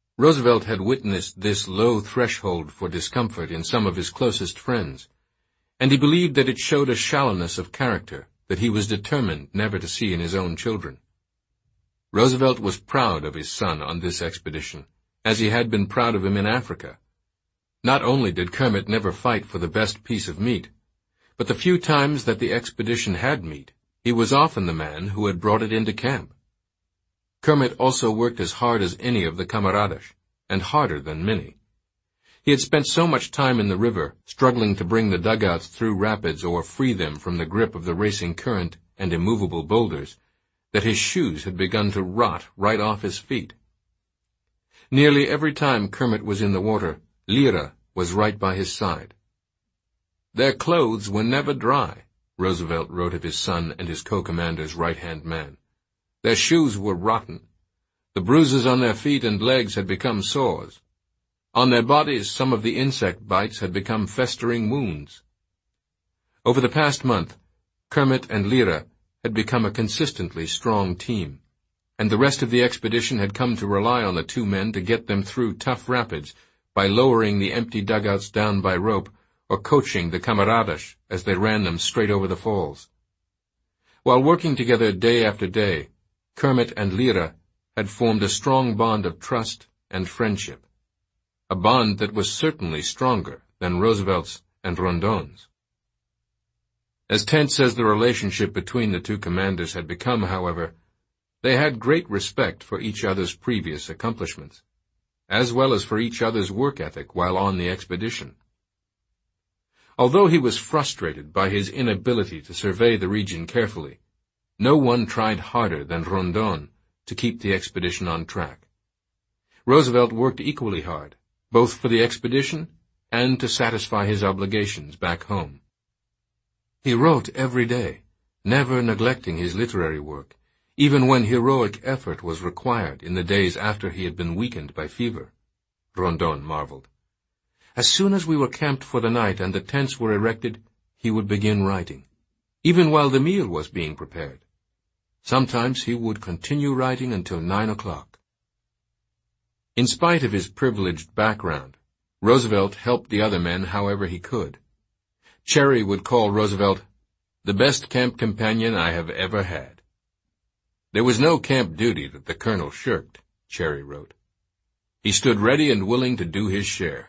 Roosevelt had witnessed this low threshold for discomfort in some of his closest friends, and he believed that it showed a shallowness of character that he was determined never to see in his own children. Roosevelt was proud of his son on this expedition, as he had been proud of him in Africa. Not only did Kermit never fight for the best piece of meat, but the few times that the expedition had meat, he was often the man who had brought it into camp. Kermit also worked as hard as any of the camaradas, and harder than many. He had spent so much time in the river, struggling to bring the dugouts through rapids or free them from the grip of the racing current and immovable boulders, that his shoes had begun to rot right off his feet. Nearly every time Kermit was in the water, Lyra was right by his side. "Their clothes were never dry," Roosevelt wrote of his son and his co-commander's right-hand man. "Their shoes were rotten. The bruises on their feet and legs had become sores. On their bodies, some of the insect bites had become festering wounds." Over the past month, Kermit and Lyra had become a consistently strong team, and the rest of the expedition had come to rely on the two men to get them through tough rapids by lowering the empty dugouts down by rope or coaching the camaradas as they ran them straight over the falls. While working together day after day, Kermit and Lyra had formed a strong bond of trust and friendship, a bond that was certainly stronger than Roosevelt's and Rondon's. As tense as the relationship between the two commanders had become, however, they had great respect for each other's previous accomplishments, as well as for each other's work ethic while on the expedition. Although he was frustrated by his inability to survey the region carefully, no one tried harder than Rondon to keep the expedition on track. Roosevelt worked equally hard, both for the expedition and to satisfy his obligations back home. He wrote every day, never neglecting his literary work, even when heroic effort was required in the days after he had been weakened by fever. Rondon marveled. As soon as we were camped for the night and the tents were erected, he would begin writing, even while the meal was being prepared. Sometimes he would continue writing until nine o'clock. In spite of his privileged background, Roosevelt helped the other men however he could. Cherry would call Roosevelt the best camp companion I have ever had. There was no camp duty that the colonel shirked, Cherry wrote. He stood ready and willing to do his share.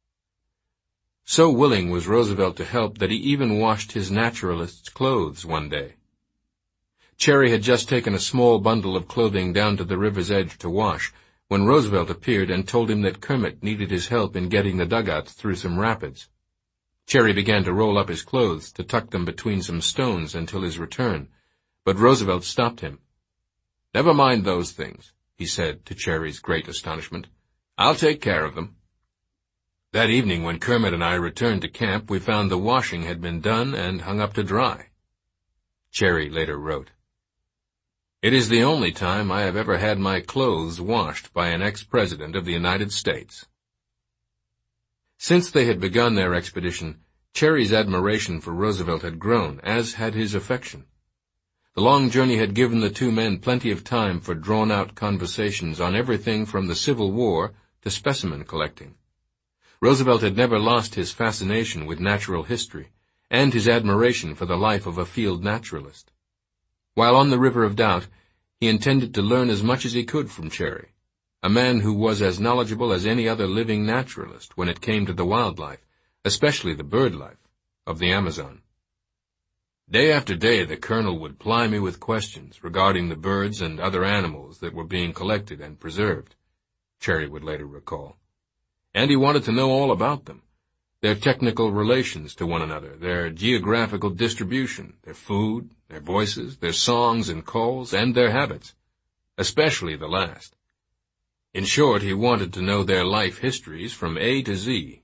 So willing was Roosevelt to help that he even washed his naturalist's clothes one day. Cherry had just taken a small bundle of clothing down to the river's edge to wash, when Roosevelt appeared and told him that Kermit needed his help in getting the dugouts through some rapids. Cherry began to roll up his clothes to tuck them between some stones until his return, but Roosevelt stopped him. "Never mind those things," he said, to Cherry's great astonishment. "I'll take care of them." That evening, when Kermit and I returned to camp, we found the washing had been done and hung up to dry. Cherry later wrote, "It is the only time I have ever had my clothes washed by an ex-president of the United States." Since they had begun their expedition, Cherry's admiration for Roosevelt had grown, as had his affection. The long journey had given the two men plenty of time for drawn-out conversations on everything from the Civil War to specimen collecting. Roosevelt had never lost his fascination with natural history and his admiration for the life of a field naturalist. While on the River of Doubt, he intended to learn as much as he could from Cherry, a man who was as knowledgeable as any other living naturalist when it came to the wildlife, especially the bird life, of the Amazon. Day after day the colonel would ply me with questions regarding the birds and other animals that were being collected and preserved, Cherry would later recall. And he wanted to know all about them, their technical relations to one another, their geographical distribution, their food, their voices, their songs and calls, and their habits, especially the last. In short, he wanted to know their life histories from A to Z.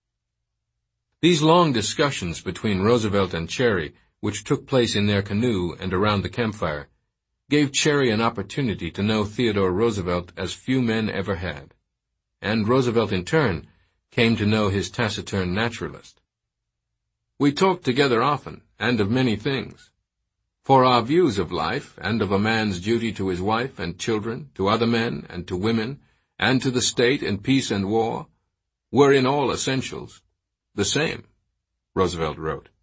These long discussions between Roosevelt and Cherry, which took place in their canoe and around the campfire, gave Cherry an opportunity to know Theodore Roosevelt as few men ever had, and Roosevelt in turn came to know his taciturn naturalist. We talked together often, and of many things. For our views of life, and of a man's duty to his wife and children, to other men and to women, and to the state in peace and war, were in all essentials the same, Roosevelt wrote.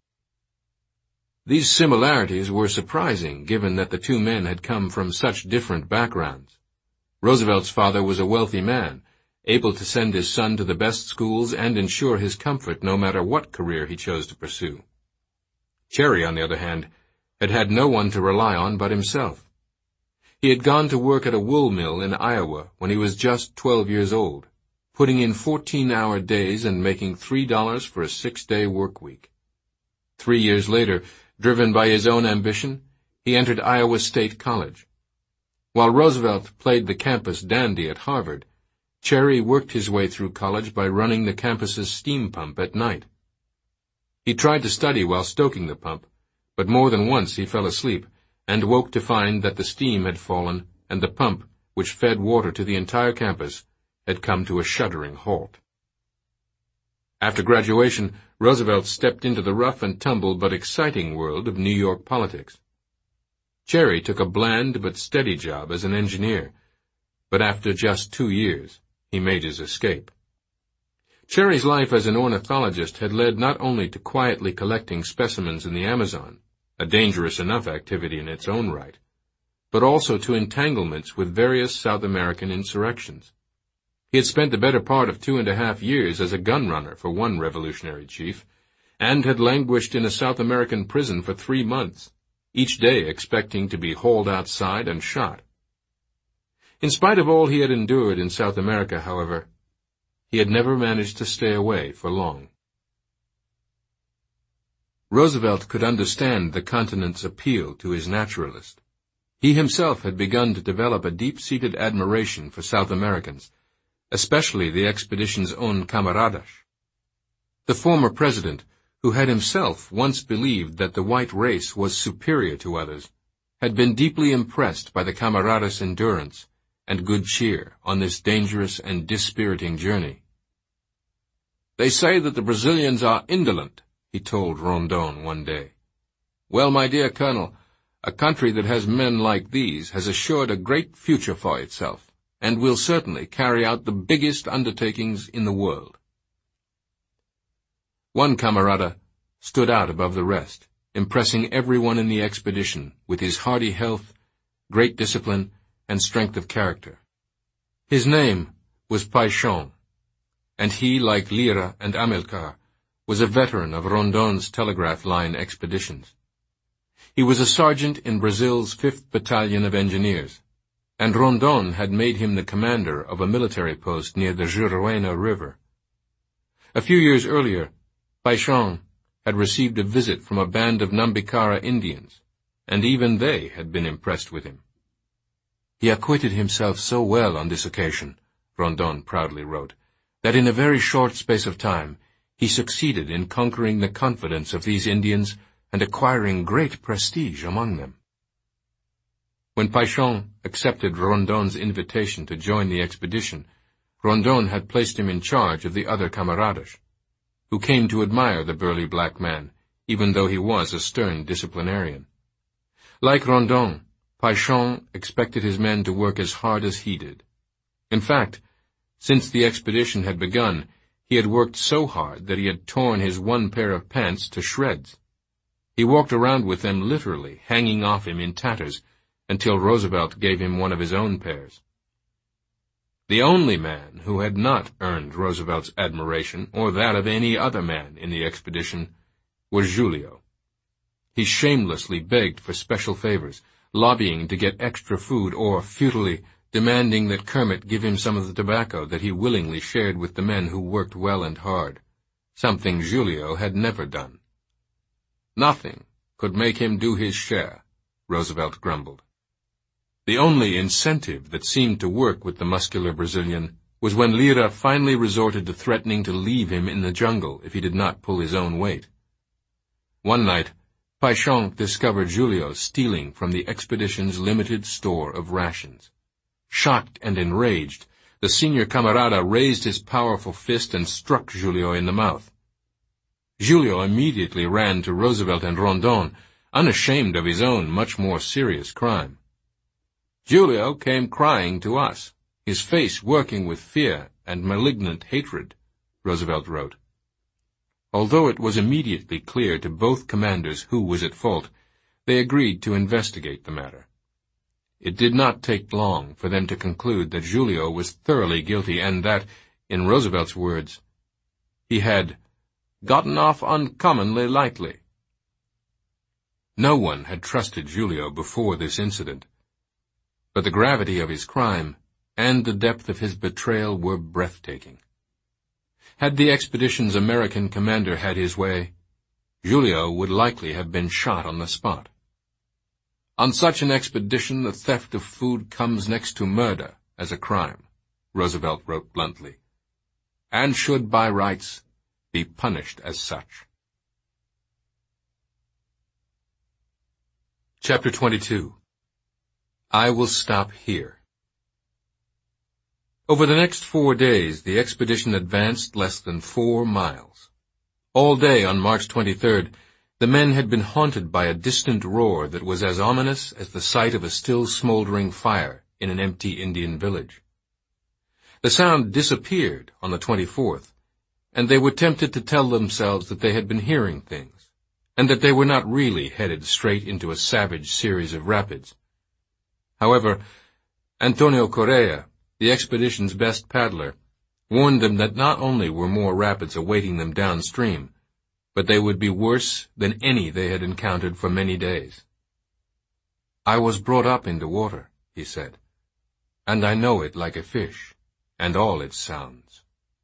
These similarities were surprising, given that the two men had come from such different backgrounds. Roosevelt's father was a wealthy man, able to send his son to the best schools and ensure his comfort no matter what career he chose to pursue. Cherry, on the other hand, had had no one to rely on but himself. He had gone to work at a wool mill in Iowa when he was just twelve years old, putting in fourteen-hour days and making three dollars for a six-day work week. Three years later, driven by his own ambition, he entered Iowa State College. While Roosevelt played the campus dandy at Harvard, Cherry worked his way through college by running the campus's steam pump at night. He tried to study while stoking the pump, but more than once he fell asleep and woke to find that the steam had fallen and the pump, which fed water to the entire campus, had come to a shuddering halt. After graduation, Roosevelt stepped into the rough and tumble but exciting world of New York politics. Cherry took a bland but steady job as an engineer, but after just two years, he made his escape. Cherry's life as an ornithologist had led not only to quietly collecting specimens in the Amazon, a dangerous enough activity in its own right, but also to entanglements with various South American insurrections. He had spent the better part of two and a half years as a gun runner for one revolutionary chief, and had languished in a South American prison for three months, each day expecting to be hauled outside and shot. In spite of all he had endured in South America, however, he had never managed to stay away for long. Roosevelt could understand the continent's appeal to his naturalist. He himself had begun to develop a deep-seated admiration for South Americans, especially the expedition's own camaradas. The former president, who had himself once believed that the white race was superior to others, had been deeply impressed by the camaradas' endurance and good cheer on this dangerous and dispiriting journey. "They say that the Brazilians are indolent," he told Rondon one day. "Well, my dear Colonel, a country that has men like these has assured a great future for itself, and will certainly carry out the biggest undertakings in the world." One camarada stood out above the rest, impressing everyone in the expedition with his hearty health, great discipline, and strength of character. His name was Paixão, and he, like Lyra and Amilcar, was a veteran of Rondon's telegraph line expeditions. He was a sergeant in Brazil's fifth Battalion of Engineers, and Rondon had made him the commander of a military post near the Juruena River. A few years earlier, Paixão had received a visit from a band of Nambicara Indians, and even they had been impressed with him. "He acquitted himself so well on this occasion," Rondon proudly wrote, "that in a very short space of time he succeeded in conquering the confidence of these Indians and acquiring great prestige among them." When Paixão accepted Rondon's invitation to join the expedition, Rondon had placed him in charge of the other camaradas, who came to admire the burly black man, even though he was a stern disciplinarian. Like Rondon, Paixão expected his men to work as hard as he did. In fact, since the expedition had begun, he had worked so hard that he had torn his one pair of pants to shreds. He walked around with them literally hanging off him in tatters until Roosevelt gave him one of his own pairs. The only man who had not earned Roosevelt's admiration or that of any other man in the expedition was Julio. He shamelessly begged for special favors, lobbying to get extra food or, futilely, demanding that Kermit give him some of the tobacco that he willingly shared with the men who worked well and hard, something Julio had never done. "Nothing could make him do his share," Roosevelt grumbled. The only incentive that seemed to work with the muscular Brazilian was when Lyra finally resorted to threatening to leave him in the jungle if he did not pull his own weight. One night, Paixão discovered Julio stealing from the expedition's limited store of rations. Shocked and enraged, the senior camarada raised his powerful fist and struck Julio in the mouth. Julio immediately ran to Roosevelt and Rondon, unashamed of his own much more serious crime. "Julio came crying to us, his face working with fear and malignant hatred," Roosevelt wrote. Although it was immediately clear to both commanders who was at fault, they agreed to investigate the matter. It did not take long for them to conclude that Julio was thoroughly guilty and that, in Roosevelt's words, he had gotten off uncommonly lightly. No one had trusted Julio before this incident, but the gravity of his crime and the depth of his betrayal were breathtaking. Had the expedition's American commander had his way, Julio would likely have been shot on the spot. On such an expedition, the theft of food comes next to murder as a crime, Roosevelt wrote bluntly, and should by rights be punished as such. Chapter twenty-two. I will stop here. Over the next four days, the expedition advanced less than four miles. All day on March twenty-third, the men had been haunted by a distant roar that was as ominous as the sight of a still smoldering fire in an empty Indian village. The sound disappeared on the twenty-fourth, and they were tempted to tell themselves that they had been hearing things, and that they were not really headed straight into a savage series of rapids. However, Antonio Correa, the expedition's best paddler, warned them that not only were more rapids awaiting them downstream, but they would be worse than any they had encountered for many days. I was brought up into water, he said, and I know it like a fish, and all its sounds.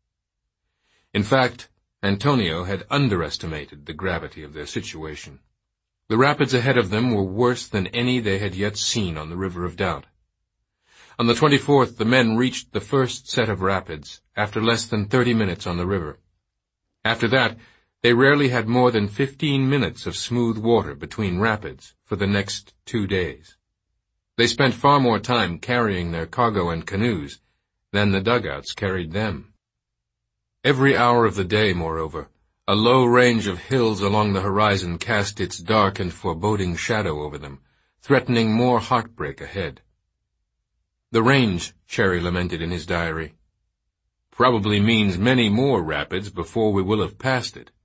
In fact, Antonio had underestimated the gravity of their situation. The rapids ahead of them were worse than any they had yet seen on the River of Doubt. On the twenty-fourth, the men reached the first set of rapids after less than thirty minutes on the river. After that, they rarely had more than fifteen minutes of smooth water between rapids for the next two days. They spent far more time carrying their cargo and canoes than the dugouts carried them. Every hour of the day, moreover, a low range of hills along the horizon cast its dark and foreboding shadow over them, threatening more heartbreak ahead. The range, Cherry lamented in his diary, probably means many more rapids before we will have passed it.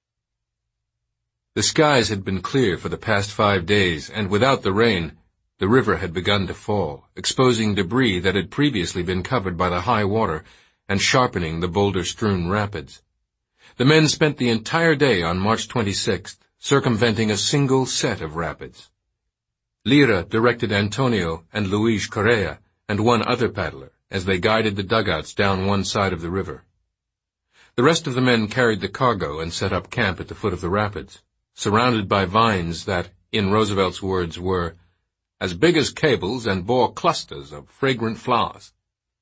The skies had been clear for the past five days, and without the rain, the river had begun to fall, exposing debris that had previously been covered by the high water and sharpening the boulder-strewn rapids. The men spent the entire day on March twenty-sixth, circumventing a single set of rapids. Lira directed Antonio and Luis Correa and one other paddler as they guided the dugouts down one side of the river. The rest of the men carried the cargo and set up camp at the foot of the rapids, surrounded by vines that, in Roosevelt's words, were as big as cables and bore clusters of fragrant flowers.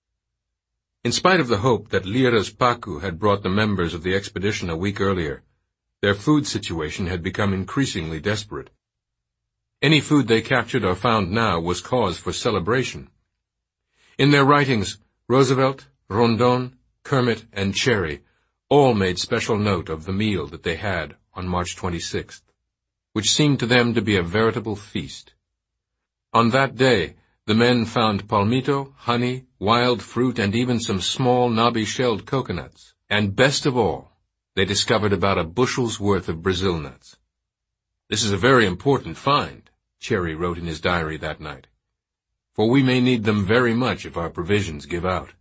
In spite of the hope that Lira's Pacu had brought the members of the expedition a week earlier, their food situation had become increasingly desperate. Any food they captured or found now was cause for celebration. In their writings, Roosevelt, Rondon, Kermit, and Cherry all made special note of the meal that they had on March twenty-sixth, which seemed to them to be a veritable feast. On that day, the men found palmito, honey, wild fruit, and even some small knobby-shelled coconuts, and best of all, they discovered about a bushel's worth of Brazil nuts. This is a very important find, Cherry wrote in his diary that night, for we may need them very much if our provisions give out.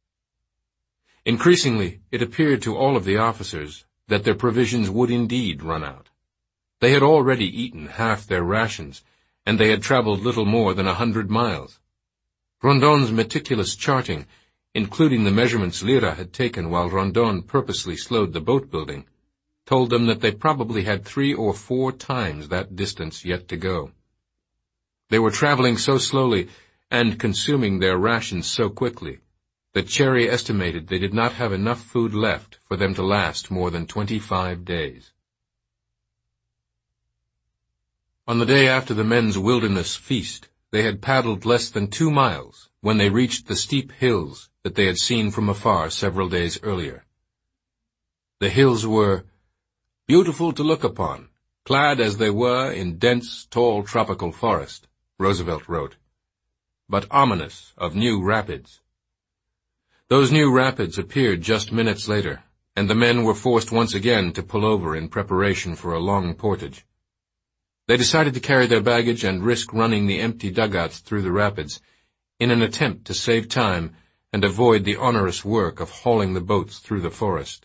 Increasingly, it appeared to all of the officers that their provisions would indeed run out. They had already eaten half their rations, and they had traveled little more than a hundred miles. Rondon's meticulous charting, including the measurements Lira had taken while Rondon purposely slowed the boat building, told them that they probably had three or four times that distance yet to go. They were traveling so slowly and consuming their rations so quickly that Cherry estimated they did not have enough food left for them to last more than twenty-five days. On the day after the men's wilderness feast, they had paddled less than two miles when they reached the steep hills that they had seen from afar several days earlier. The hills were beautiful to look upon, clad as they were in dense, tall tropical forest, Roosevelt wrote, but ominous of new rapids. Those new rapids appeared just minutes later, and the men were forced once again to pull over in preparation for a long portage. They decided to carry their baggage and risk running the empty dugouts through the rapids in an attempt to save time and avoid the onerous work of hauling the boats through the forest.